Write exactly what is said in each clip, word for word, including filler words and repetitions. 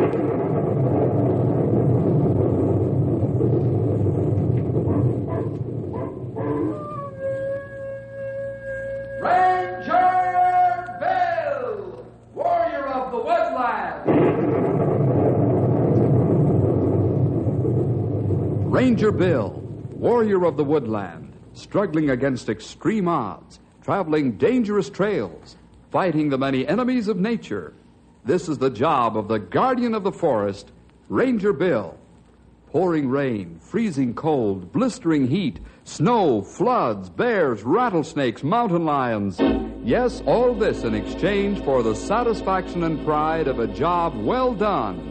Ranger Bill, warrior of the woodland, struggling against extreme odds, traveling dangerous trails, fighting the many enemies of nature. This is the job of the guardian of the forest, Ranger Bill. Pouring rain, freezing cold, blistering heat, snow, floods, bears, rattlesnakes, mountain lions. Yes, all this in exchange for the satisfaction and pride of a job well done.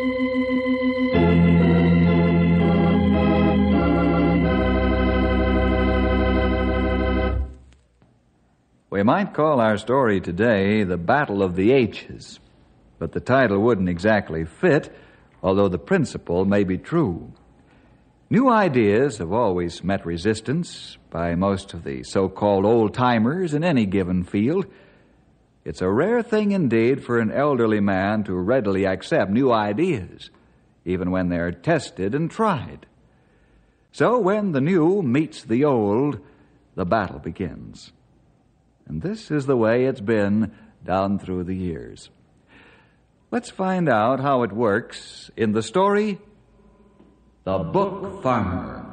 We might call our story today The Battle of the H's, but the title wouldn't exactly fit, although the principle may be true. New ideas have always met resistance by most of the so-called old-timers in any given field. It's a rare thing indeed for an elderly man to readily accept new ideas, even when they're tested and tried. So when the new meets the old, the battle begins. And this is the way it's been down through the years. Let's find out how it works in the story, The Book Farmer.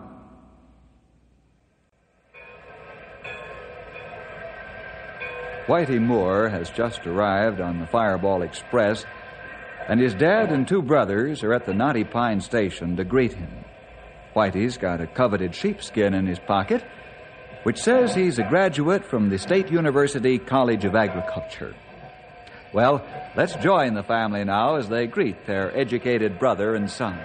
Whitey Moore has just arrived on the Fireball Express, and his dad and two brothers are at the Knotty Pine station to greet him. Whitey's got a coveted sheepskin in his pocket, which says he's a graduate from the State University College of Agriculture. Well, let's join the family now as they greet their educated brother and son.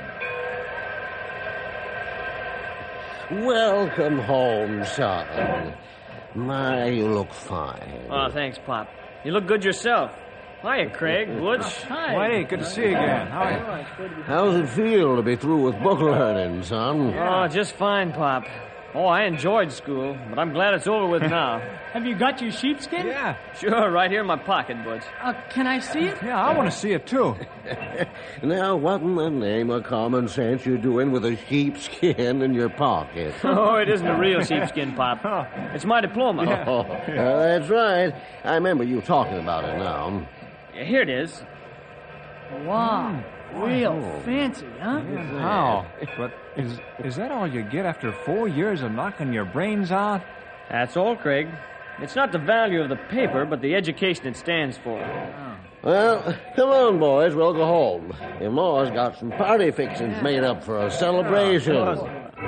Welcome home, son. My, you look fine. Oh, thanks, Pop. You look good yourself. Hiya, Craig, Butch. Hi. Whitey, good to see you again. How are you? How's it feel to be through with book learning, son? Oh, just fine, Pop. Oh, I enjoyed school, but I'm glad it's over with now. Have you got your sheepskin? Yeah. Sure, right here in my pocket, Butch. Uh, can I see it? Yeah, I want to see it, too. Now, what in the name of common sense you doing with a sheepskin in your pocket? Oh, it isn't a real sheepskin, Pop. It's my diploma. Yeah. Oh, uh, that's right. I remember you talking about it now. Here it is. Wow. Real oh. fancy, huh? Yeah, how? But is is that all you get after four years of knocking your brains out? That's all, Craig. It's not the value of the paper, but the education it stands for. Oh. Well, come on, boys. We'll go home. Your ma's got some party fixings yeah. made up for a celebration. Oh.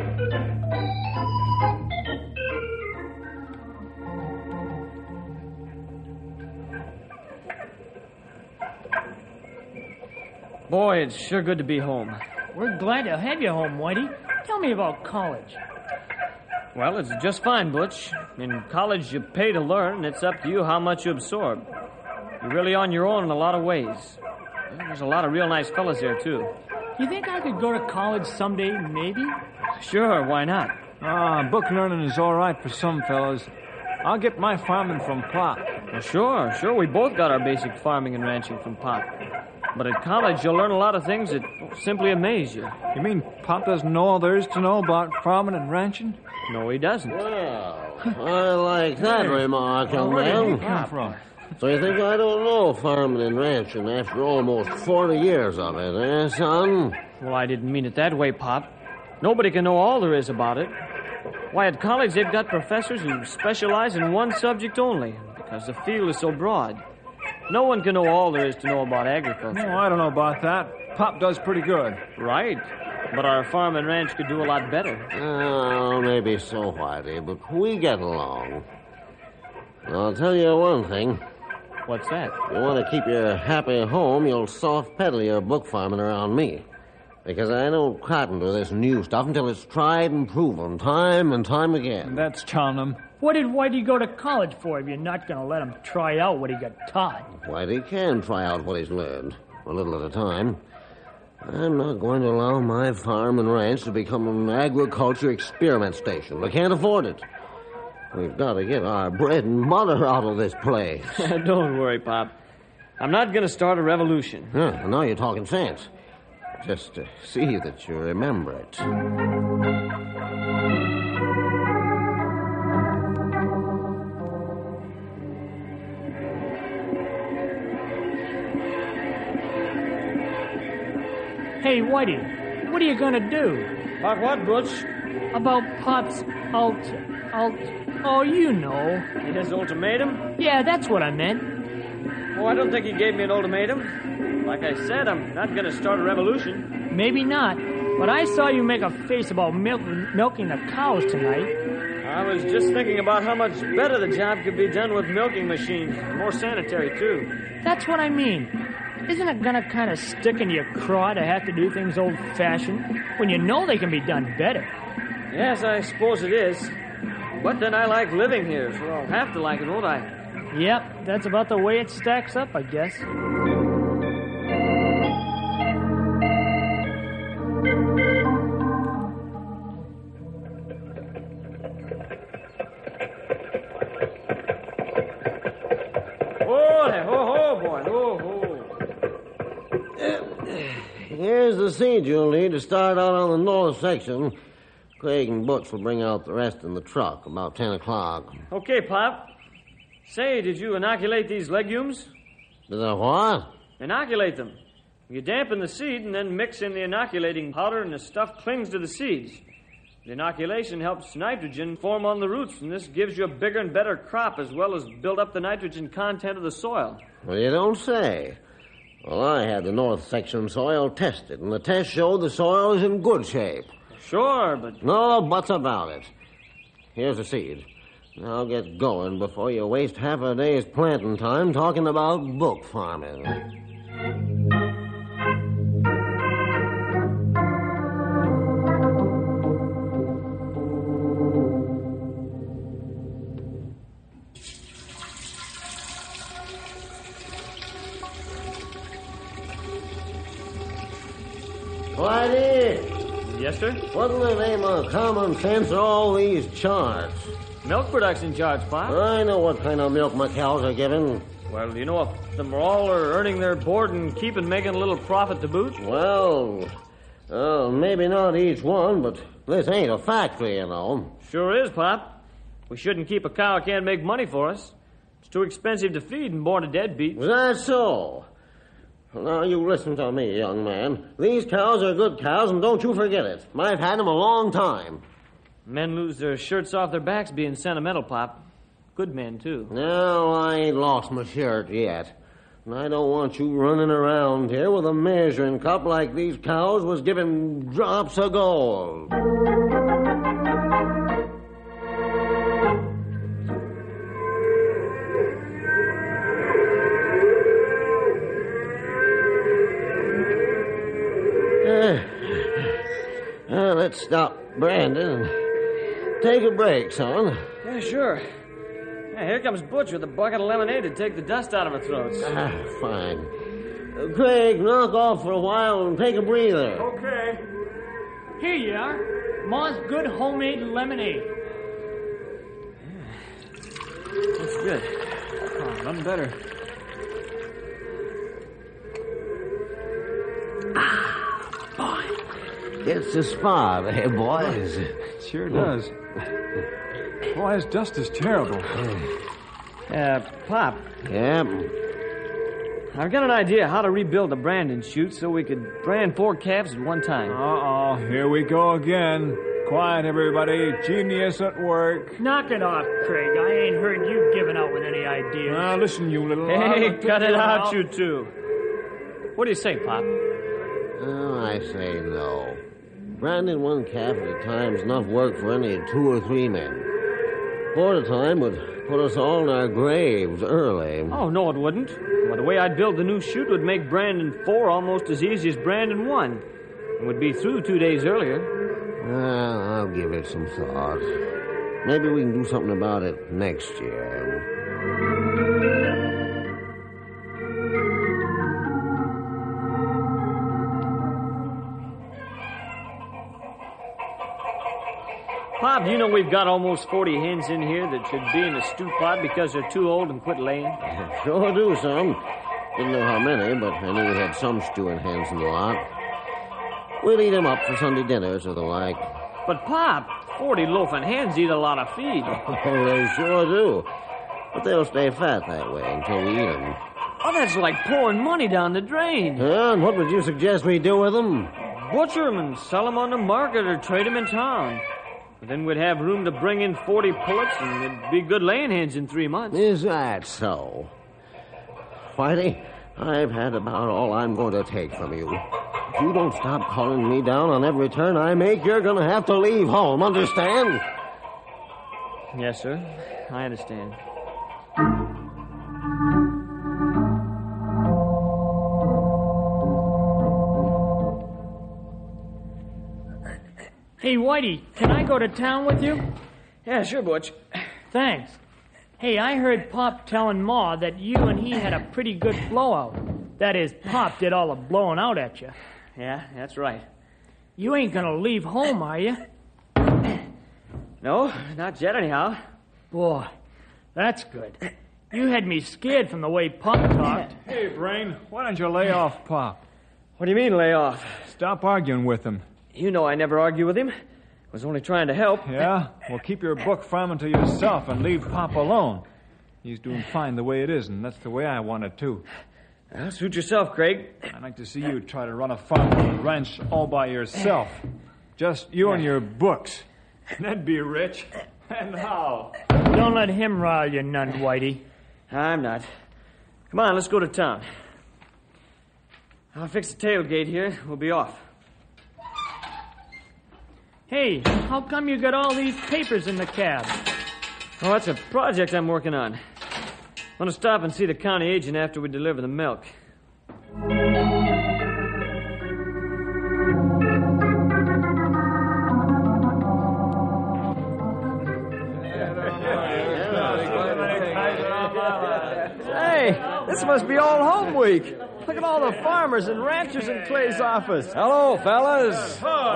Boy, it's sure good to be home. We're glad to have you home, Whitey. Tell me about college. Well, it's just fine, Butch. In college, you pay to learn, and it's up to you how much you absorb. You're really on your own in a lot of ways. There's a lot of real nice fellas there, too. You think I could go to college someday, maybe? Sure, why not? Ah, book learning is all right for some fellas. I'll get my farming from Pop. Well, sure, sure. We both got our basic farming and ranching from Pop. But at college, you'll learn a lot of things that simply amaze you. You mean Pop doesn't know all there is to know about farming and ranching? No, he doesn't. Well, I like that remark, young Where man. did he come from? So you think I don't know farming and ranching after almost forty years of it, eh, son? Well, I didn't mean it that way, Pop. Nobody can know all there is about it. Why, at college, they've got professors who specialize in one subject only, because the field is so broad. No one can know all there is to know about agriculture. No, I don't know about that. Pop does pretty good. Right. But our farm and ranch could do a lot better. Oh, maybe so, Whitey, but we get along. I'll tell you one thing. What's that? You want to keep your happy home, you'll soft pedal your book farming around me. Because I don't cotton to this new stuff until it's tried and proven time and time again. That's telling him. What did Whitey go to college for if you're not going to let him try out what he got taught? Whitey can try out what he's learned, a little at a time. I'm not going to allow my farm and ranch to become an agriculture experiment station. We can't afford it. We've got to get our bread and butter out of this place. Don't worry, Pop. I'm not going to start a revolution. Huh, well, now you're talking sense. Just to see that you remember it. Hey, Whitey, what are you gonna do About what, Butch? about Pop's ult... ult... Oh, you know. His ultimatum? Yeah, that's what I meant. Oh, I don't think he gave me an ultimatum. Like I said, I'm not going to start a revolution. Maybe not, but I saw you make a face about milk, milking the cows tonight. I was just thinking about how much better the job could be done with milking machines. More sanitary, too. That's what I mean. Isn't it gonna kind of stick in your craw to have to do things old-fashioned when you know they can be done better? Yes, I suppose it is. But then I like living here, so I'll have to like it, won't I? Yep, that's about the way it stacks up, I guess. Oh, ho, ho, boy, ho, ho. Here's the seed you'll need to start out on the north section. Craig and Butch will bring out the rest in the truck about ten o'clock. Okay, Pop. Say, did you inoculate these legumes? Did I what? Inoculate them. You dampen the seed and then mix in the inoculating powder, and the stuff clings to the seeds. The inoculation helps nitrogen form on the roots, and this gives you a bigger and better crop as well as build up the nitrogen content of the soil. Well, you don't say. Well, I had the north section soil tested, and the test showed the soil is in good shape. Sure, but... No buts about it. Here's the seed. Now get going before you waste half a day's planting time talking about book farming. Whitey! Yes, sir? What in the name of common sense are all these charts? Milk production charge, Pop. I know what kind of milk my cows are giving. Well, you know, if them all are earning their board and keep and making a little profit to boot. Well, uh, maybe not each one, but this ain't a factory, you know. Sure is, Pop. We shouldn't keep a cow who can't make money for us. It's too expensive to feed and born a deadbeat. Is that so? Now, you listen to me, young man. These cows are good cows, and don't you forget it. I've had them a long time. Men lose their shirts off their backs being sentimental, Pop. Good men, too. No, I ain't lost my shirt yet. And I don't want you running around here with a measuring cup like these cows was giving drops of gold. Uh, let's stop Brandon and take a break, son. Yeah, sure. Yeah, here comes Butch with a bucket of lemonade to take the dust out of our throats. Ah, fine. Uh, Craig, knock off for a while and take a breather. Okay. Here you are. Ma's good homemade lemonade. That's good. Oh, nothing better. It's the spa there, boys. Sure does. Boy, this dust is terrible. Uh, Pop, Yep. I've got an idea how to rebuild the branding chute so we could brand four calves at one time. Uh-oh, here we go again. Quiet, everybody. Genius at work. Knock it off, Craig. I ain't heard you giving out with any ideas. Now, listen, you little... Hey, I'll cut it figure out, you two. What do you say, Pop? Oh, I say no. Branding one calf at a time is enough work for any two or three men. Four at a time would put us all in our graves early. Oh, no, it wouldn't. Well, the way I'd build the new chute would make branding four almost as easy as branding one. And would be through two days earlier. Well, I'll give it some thought. Maybe we can do something about it next year. Pop, you know we've got almost forty hens in here that should be in the stew pot because they're too old and quit laying? Sure do, son. Didn't know how many, but I knew we had some stewing hens in the lot. We'll eat 'em up for Sunday dinners or the like. But, Pop, forty loafing hens eat a lot of feed. Oh, they sure do. But they'll stay fat that way until we eat 'em. Oh, that's like pouring money down the drain. Yeah, and what would you suggest we do with 'em? Butcher 'em and sell 'em on the market or trade 'em in town. But then we'd have room to bring in forty pullets, and it'd be good laying hens in three months. Is that so? Whitey, I've had about all I'm going to take from you. If you don't stop calling me down on every turn I make, you're going to have to leave home, understand? Yes, sir. I understand. Hey, Whitey, can I go to town with you? Yeah, sure, Butch. Thanks. Hey, I heard Pop telling Ma that you and he had a pretty good blowout. That is, Pop did all the blowing out at you. Yeah, that's right. You ain't gonna leave home, are you? No, not yet anyhow. Boy, that's good. You had me scared from the way Pop talked. Hey, Brain, why don't you lay off Pop? What do you mean, lay off? Stop arguing with him. You know I never argue with him. I was only trying to help. Yeah? Well, keep your book farming to yourself and leave Pop alone. He's doing fine the way it is, and that's the way I want it, too. Well, suit yourself, Craig. I'd like to see you try to run a farm and ranch all by yourself. Just you and your books. That'd be rich. And how? Don't let him rile you none, Whitey. I'm not. Come on, let's go to town. I'll fix the tailgate here. We'll be off. Hey, how come you got all these papers in the cab? Oh, that's a project I'm working on. I want to stop and see the county agent after we deliver the milk. Hey, this must be Old Home Week. Look at all the farmers and ranchers in Clay's office. Hello, fellas.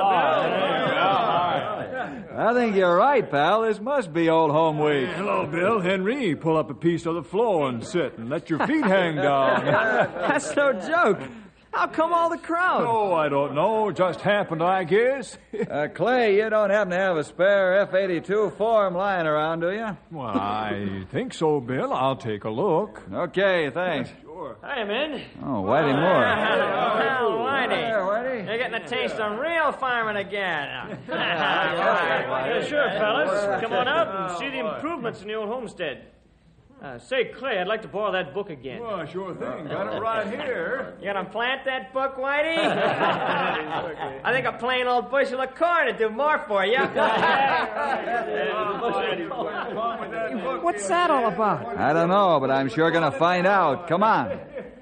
I think you're right, pal. This must be Old Home Week. Hello, Bill. Henry, pull up a piece of the floor and sit and let your feet hang down. That's no joke. How come all the crowd? Oh, I don't know. Just happened, I guess. Uh, Clay, you don't happen to have a spare F eighty-two form lying around, do you? Well, I think so, Bill. I'll take a look. Okay, thanks. Hi, man. Oh, Whitey Moore. Well, Whitey. There, Whitey. You're getting a taste of real farming again. Yeah, sure, fellas. Come on out and see the improvements in the old homestead. Uh, say, Clay, I'd like to borrow that book again. Well, sure thing. Got it right here. You gonna plant that book, Whitey? I think a plain old bushel of corn would do more for you. What's that all about? I don't know, but I'm sure going to find out. Come on.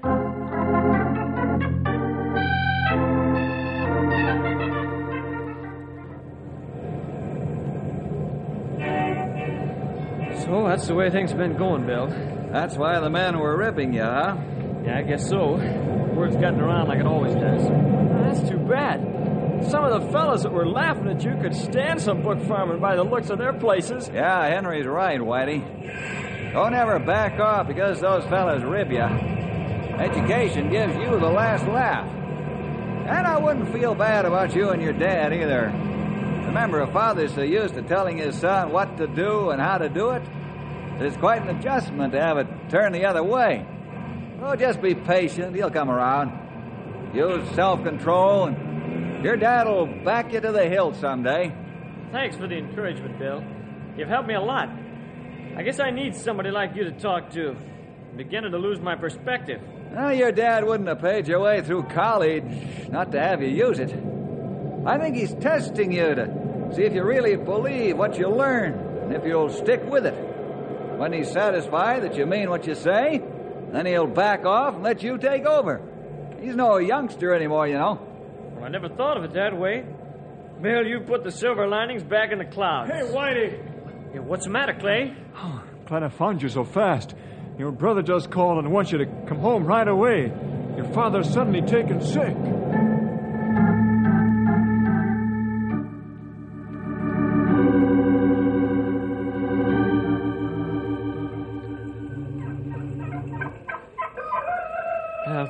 So that's the way things have been going, Bill. That's why the men were ripping you, huh? Yeah, I guess so. Word's gotten around like it always does. That's too bad. Some of the fellas that were laughing at you could stand some book farming by the looks of their places. Yeah, Henry's right, Whitey. Don't ever back off because those fellas rib you. Education gives you the last laugh. And I wouldn't feel bad about you and your dad either. Remember, a father's so used to telling his son what to do and how to do it, that it's quite an adjustment to have it turn the other way. Oh, just be patient. He'll come around. Use self-control, and your dad'll back you to the hilt someday. Thanks for the encouragement, Bill. You've helped me a lot. I guess I need somebody like you to talk to. I'm beginning to lose my perspective. Well, your dad wouldn't have paid your way through college not to have you use it. I think he's testing you to see if you really believe what you learn and if you'll stick with it. When he's satisfied that you mean what you say, then he'll back off and let you take over. He's no youngster anymore, you know. Well, I never thought of it that way. Bill, you put the silver linings back in the clouds. Hey, Whitey. Yeah, what's the matter, Clay? Oh, glad I found you so fast. Your brother just called and wants you to come home right away. Your father's suddenly taken sick.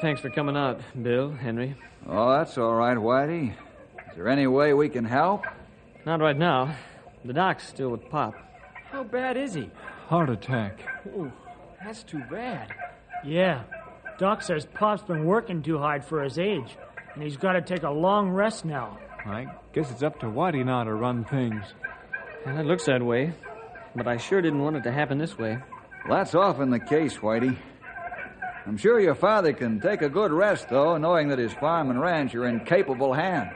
thanks for coming out, Bill, Henry. Oh, that's all right, Whitey. Is there any way we can help? Not right now. The doc's still with Pop. How bad is he? Heart attack. Oh, that's too bad. Yeah. Doc says Pop's been working too hard for his age, and he's got to take a long rest now. I guess it's up to Whitey now to run things. Well, it looks that way, but I sure didn't want it to happen this way. Well, that's often the case, Whitey. I'm sure your father can take a good rest, though, knowing that his farm and ranch are in capable hands.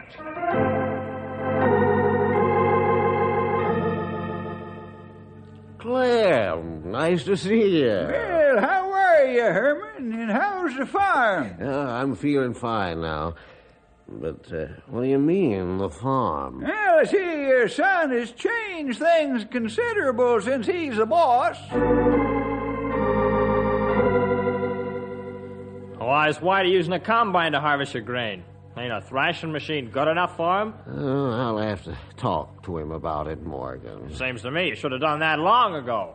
Claire, nice to see you. Well, how are you, Herman? And how's the farm? Uh, I'm feeling fine now. But uh, what do you mean, the farm? Well, I see your son has changed things considerable since he's the boss. Why is Whitey using a combine to harvest your grain? Ain't a thrashing machine good enough for him? Uh, I'll have to talk to him about it, Morgan. Seems to me you should have done that long ago.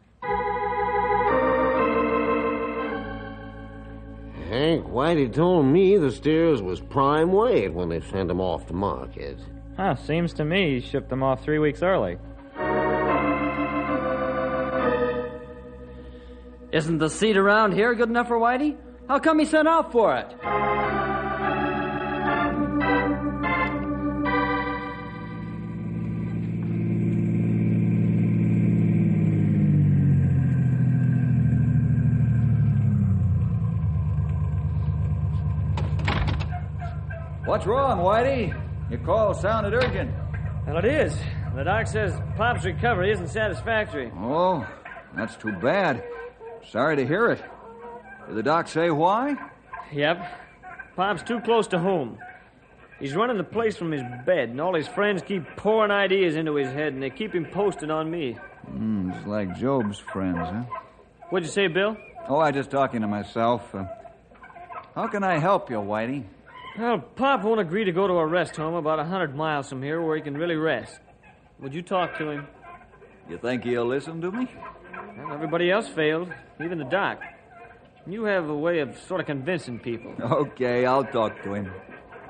Hank, Whitey told me the steers was prime weight when they sent them off to market. Huh, seems to me he shipped them off three weeks early. Isn't the seed around here good enough for Whitey? How come he sent out for it? What's wrong, Whitey? Your call sounded urgent. Well, it is. The doc says Pop's recovery isn't satisfactory. Oh, that's too bad. Sorry to hear it. Did the doc say why? Yep. Pop's too close to home. He's running the place from his bed, and all his friends keep pouring ideas into his head, and they keep him posted on me. Mm, it's like Job's friends, huh? What'd you say, Bill? Oh, I just talking to myself. Uh, how can I help you, Whitey? Well, Pop won't agree to go to a rest home about a hundred miles from here where he can really rest. Would you talk to him? You think he'll listen to me? Well, everybody else failed, even the doc. You have a way of sort of convincing people. Okay, I'll talk to him.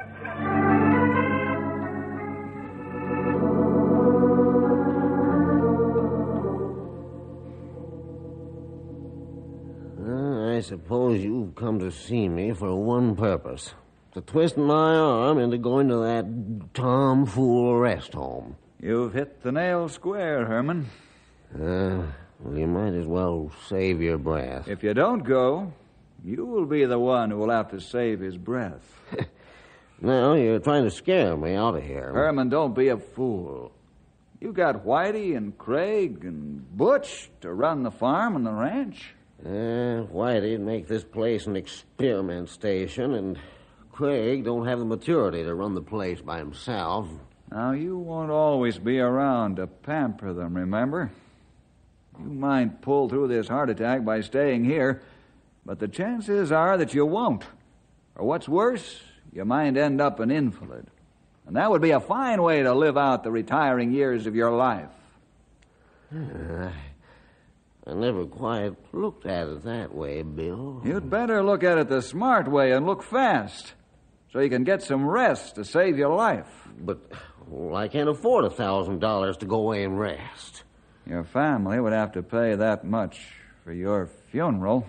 Uh, I suppose you've come to see me for one purpose. To twist my arm into going to that tomfool rest home. You've hit the nail square, Herman. Uh, well, you might as well save your breath. If you don't go, you will be the one who will have to save his breath. Now, you're trying to scare me out of here. Herman, don't be a fool. You got Whitey and Craig and Butch to run the farm and the ranch. Uh, Whitey'd make this place an experiment station, and Craig don't have the maturity to run the place by himself. Now, you won't always be around to pamper them, remember? You might pull through this heart attack by staying here, but the chances are that you won't. Or what's worse, you might end up an invalid. And that would be a fine way to live out the retiring years of your life. Uh, I never quite looked at it that way, Bill. You'd better look at it the smart way and look fast, so you can get some rest to save your life. But well, I can't afford a thousand dollars to go away and rest. Your family would have to pay that much for your funeral.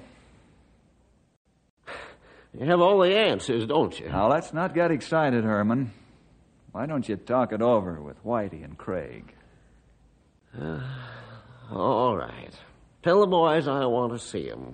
You have all the answers, don't you? Now, let's not get excited, Herman. Why don't you talk it over with Whitey and Craig? Uh, all right. Tell the boys I want to see them.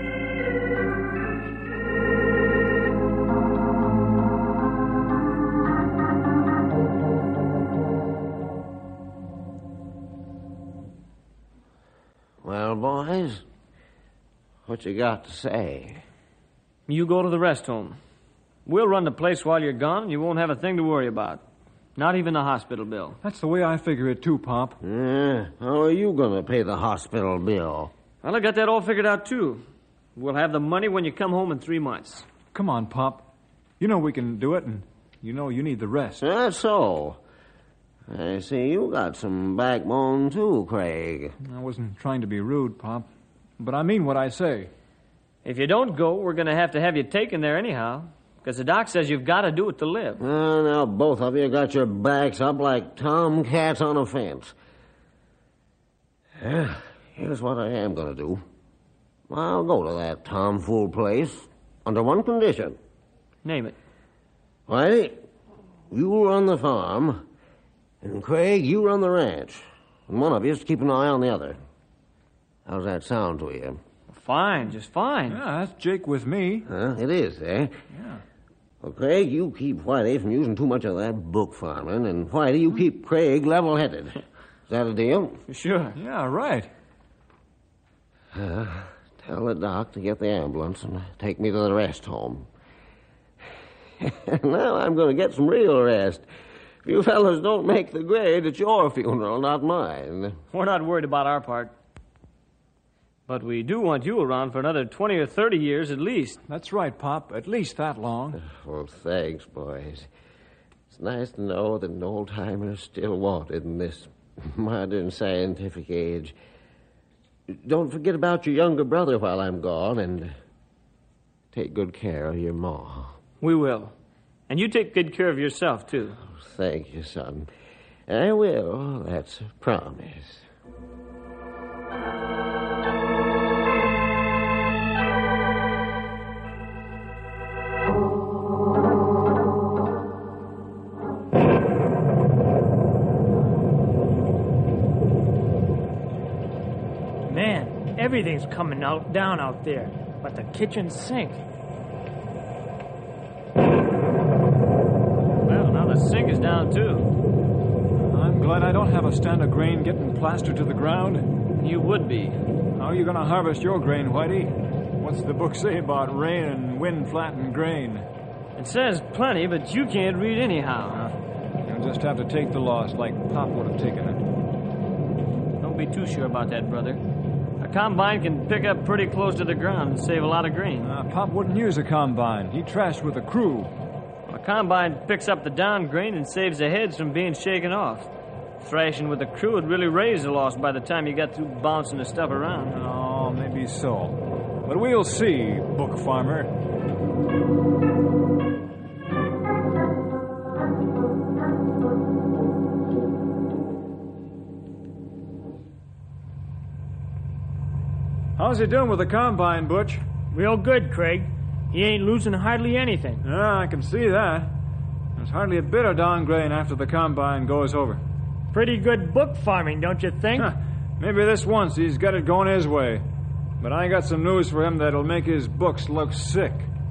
Well, boys, what you got to say? You go to the rest home. We'll run the place while you're gone, and you won't have a thing to worry about. Not even the hospital bill. That's the way I figure it, too, Pop. Uh, how are you going to pay the hospital bill? Well, I got that all figured out, too. We'll have the money when you come home in three months. Come on, Pop. You know we can do it, and you know you need the rest. That's so. I see you got some backbone, too, Craig. I wasn't trying to be rude, Pop, but I mean what I say. If you don't go, we're going to have to have you taken there anyhow. Because the doc says you've got to do it to live. Well, now both of you got your backs up like tomcats on a fence. Yeah, here's what I am going to do. I'll go to that tomfool place under one condition. Name it. Whitey, you run the farm, and Craig, you run the ranch. And one of you is to keep an eye on the other. How's that sound to you? Fine, just fine. Yeah, that's Jake with me. Huh? It is, eh? Yeah. Well, Craig, you keep Whitey from using too much of that book farming, and Whitey, you keep Craig level-headed. Is that a deal? Sure. Yeah, right. Uh, tell the doc to get the ambulance and take me to the rest home. Now I'm going to get some real rest. If you fellas don't make the grade, it's your funeral, not mine. We're not worried about our part. But we do want you around for another twenty or thirty years at least. That's right, Pop. At least that long. Well, thanks, boys. It's nice to know that an old-timer's still wanted in this modern scientific age. Don't forget about your younger brother while I'm gone, and take good care of your ma. We will. And you take good care of yourself, too. Thank you, son. I will. That's a promise. Man, everything's coming out down out there, but the kitchen sink. Well, now the sink is down, too. I'm glad I don't have a stand of grain getting plastered to the ground. You would be. How are you going to harvest your grain, Whitey? What's the book say about rain and wind flattened grain? It says plenty, but you can't read anyhow. Uh, you'll just have to take the loss like Pop would have taken it. Don't be too sure about that, brother. A combine can pick up pretty close to the ground and save a lot of grain. Uh, Pop wouldn't use a combine. He trashed with a crew. A combine picks up the down grain and saves the heads from being shaken off. Thrashing with a crew would really raise the loss by the time you got through bouncing the stuff around. Oh, maybe so. But we'll see, book farmer. How's he doing with the combine, Butch? Real good, Craig. He ain't losing hardly anything. Yeah, I can see that. There's hardly a bit of down grain after the combine goes over. Pretty good book farming, don't you think? Huh. Maybe this once he's got it going his way. But I got some news for him that'll make his books look sick.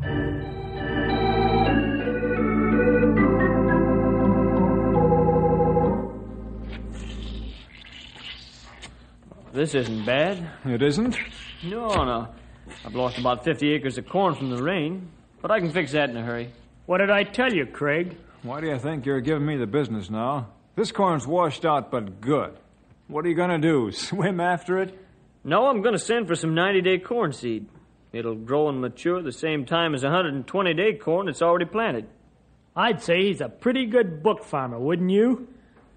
This isn't bad. It isn't? No, no. I've lost about fifty acres of corn from the rain, but I can fix that in a hurry. What did I tell you, Craig? Why do you think you're giving me the business now? This corn's washed out but good. What are you going to do, swim after it? No, I'm going to send for some ninety-day corn seed. It'll grow and mature the same time as one hundred twenty-day corn that's already planted. I'd say he's a pretty good book farmer, wouldn't you?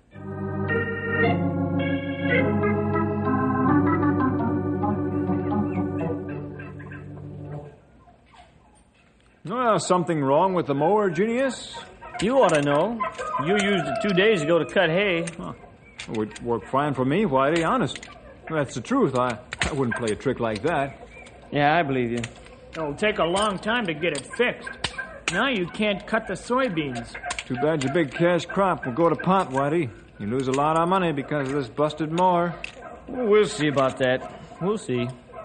Well, something wrong with the mower, Genius? You ought to know. You used it two days ago to cut hay. Huh. It would work fine for me, Whitey, honest. That's the truth. I, I wouldn't play a trick like that. Yeah, I believe you. It'll take a long time to get it fixed. Now you can't cut the soybeans. Too bad your big cash crop will go to pot, Whitey. You lose a lot of money because of this busted mower. Well, we'll see about that. We'll see.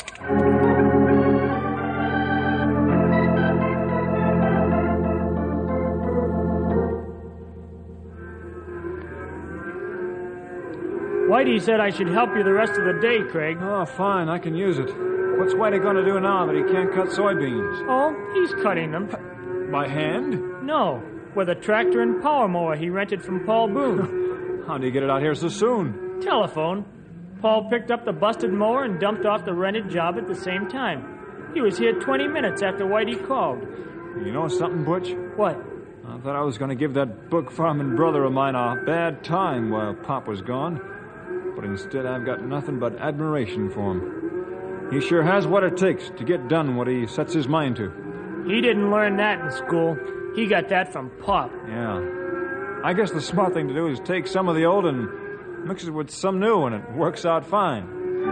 Whitey said I should help you the rest of the day, Craig. Oh, fine. I can use it. What's Whitey going to do now that he can't cut soybeans? Oh, he's cutting them. By hand? No, with a tractor and power mower he rented from Paul Boone. How did he get it out here so soon? Telephone. Paul picked up the busted mower and dumped off the rented job at the same time. He was here twenty minutes after Whitey called. You know something, Butch? What? I thought I was going to give that book farming brother of mine a bad time while Pop was gone. But instead I've got nothing but admiration for him. He sure has what it takes to get done what he sets his mind to. He didn't learn that in school. He got that from Pop. Yeah. I guess the smart thing to do is take some of the old and mix it with some new, and it works out fine.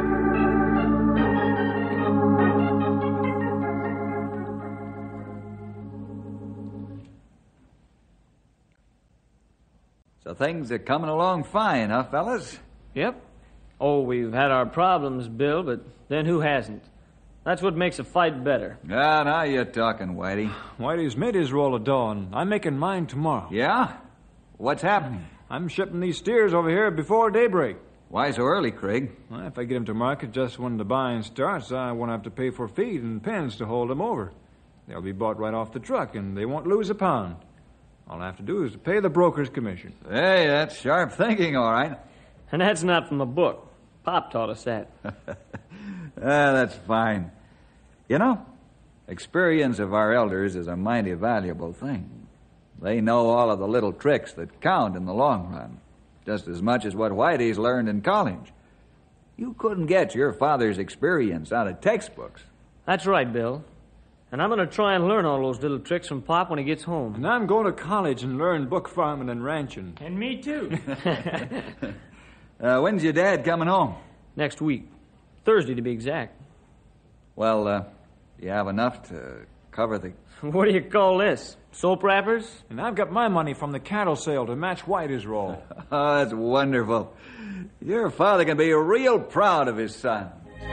So things are coming along fine, huh, fellas? Yep. Oh, we've had our problems, Bill, but then who hasn't? That's what makes a fight better. Ah, now you're talking, Whitey. Whitey's made his roll of dough, and I'm making mine tomorrow. Yeah? What's happening? I'm shipping these steers over here before daybreak. Why so early, Craig? Well, if I get them to market just when the buying starts, I won't have to pay for feed and pens to hold them over. They'll be bought right off the truck, and they won't lose a pound. All I have to do is to pay the broker's commission. Hey, that's sharp thinking, all right. And that's not from a book. Pop taught us that. ah, that's fine. You know, experience of our elders is a mighty valuable thing. They know all of the little tricks that count in the long run, just as much as what Whitey's learned in college. You couldn't get your father's experience out of textbooks. That's right, Bill. And I'm going to try and learn all those little tricks from Pop when he gets home. And I'm going to college and learn book farming and ranching. And me too. uh, when's your dad coming home? Next week. Thursday, to be exact. Well, uh, you have enough to cover the... What do you call this? Soap wrappers? And I've got my money from the cattle sale to match Whitey's roll. Oh, that's wonderful. Your father can be real proud of his son.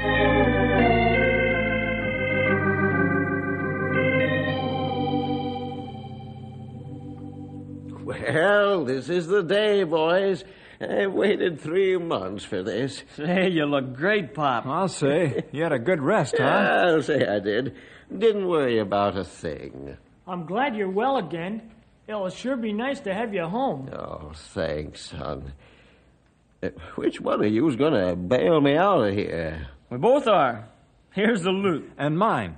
Well, this is the day, boys. I've waited three months for this. Hey, you look great, Pop. I'll say. You had a good rest, huh? I'll say I did. Didn't worry about a thing. I'm glad you're well again. It'll sure be nice to have you home. Oh, thanks, son. Uh, which one of you's going to bail me out of here? We both are. Here's the loot. And mine.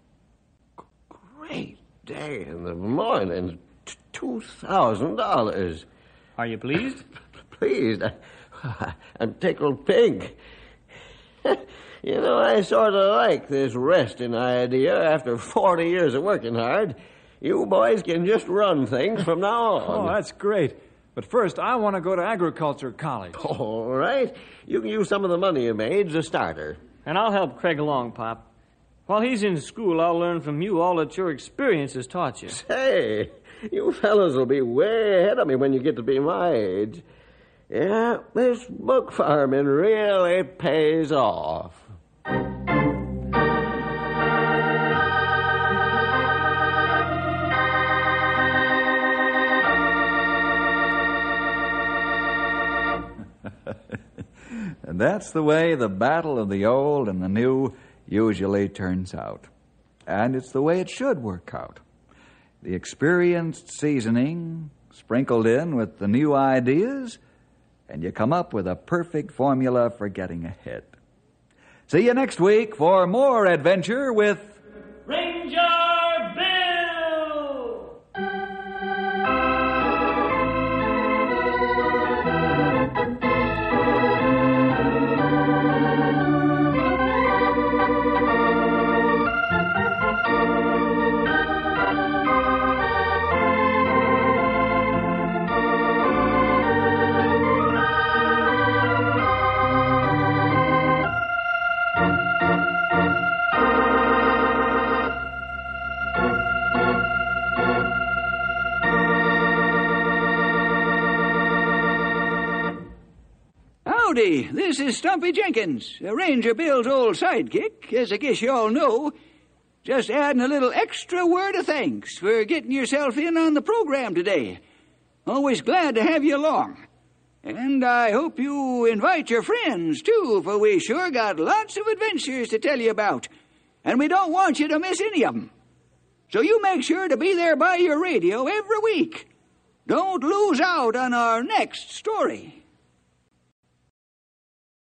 Great day in the morning. T- Two thousand dollars. Are you pleased? Pleased? I, I'm tickled pink. You know, I sort of like this resting idea after forty years of working hard. You boys can just run things from now on. Oh, that's great. But first, I want to go to agriculture college. All right. You can use some of the money you made as a starter. And I'll help Craig along, Pop. While he's in school, I'll learn from you all that your experience has taught you. Say, you fellas will be way ahead of me when you get to be my age. Yeah, this book farming really pays off. And that's the way the battle of the old and the new usually turns out. And it's the way it should work out. The experienced seasoning sprinkled in with the new ideas, and you come up with a perfect formula for getting ahead. See you next week for more adventure with Ranger Bill! Howdy, this is Stumpy Jenkins, Ranger Bill's old sidekick, as I guess you all know. Just adding a little extra word of thanks for getting yourself in on the program today. Always glad to have you along. And I hope you invite your friends, too, for we sure got lots of adventures to tell you about. And we don't want you to miss any of them. So you make sure to be there by your radio every week. Don't lose out on our next story.